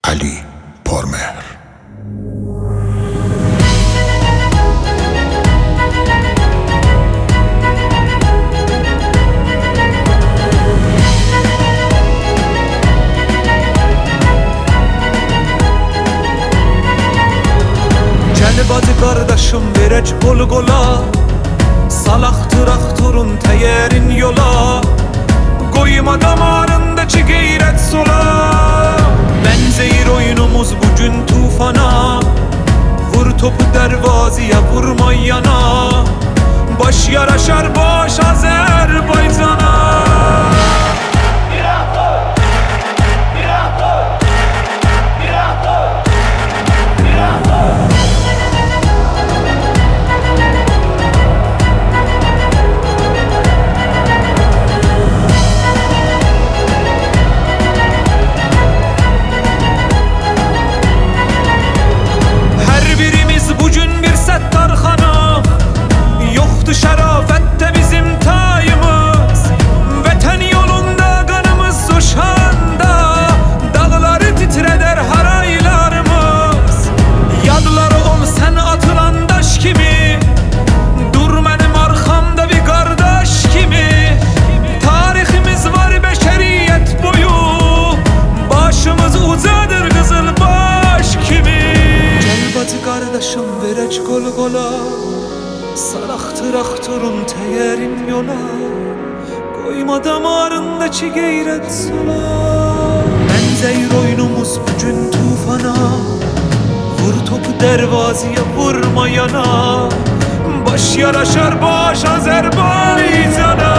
علی پرمهر. Gəlbadı qardaşım verək qol-qola, salaq traktorun təyərin yola, qoyma damarındakı qeyrət sola. Benzeyir oyunumuz bugün tufana, vur topu dervazıya vurma yana, baş yaraşar baş Azerbaycan'a. Şərafətdə bizim tayımız, vətən yolunda qanımız coşanda, dağları titrədər haraylarımız. Yadları ol sən atılan daş kimi, dur mənim arxamda bir qardaş kimi. Tariximiz var bəşəriyyət boyu, başımız ucadır qızıl baş kimi. Gəlbadı qardaşım verək qol-qola, salaq traktorun təyərin yola, qoyma damarındakı qeyrət sola. Benzeyir oyunumuz bugün tufana, vur topu dervazıya vurma yana, baş yaraşar baş Azerbaycan'a.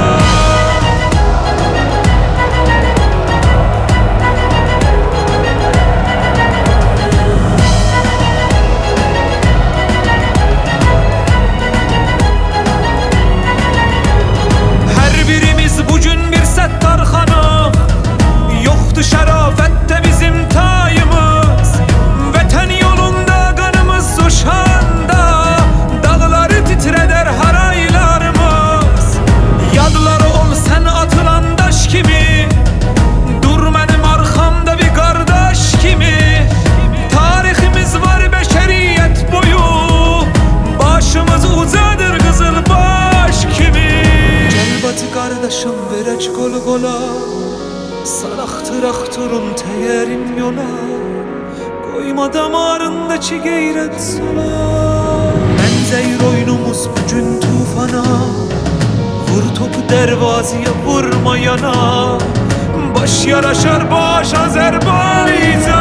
Şərafətdə bizim tayımız, vətən yolunda qanımız coşanda, dağları titrədər haraylarımız. Yadları ol sən atılan daş kimi, dur mənim arxamda bir qardaş kimi. Tariximiz var bəşəriyyət boyu, başımız ucadır qızıl baş kimi. Gəlbadı qardaşım verək qol-qola, salaq traktorun təyərin yola, qoyma damarındakı qeyrət sola. Benzeyir oyunumuz bugün tufana, vur topu dervazıya vurma yana, baş yaraşar baş Azerbaycan.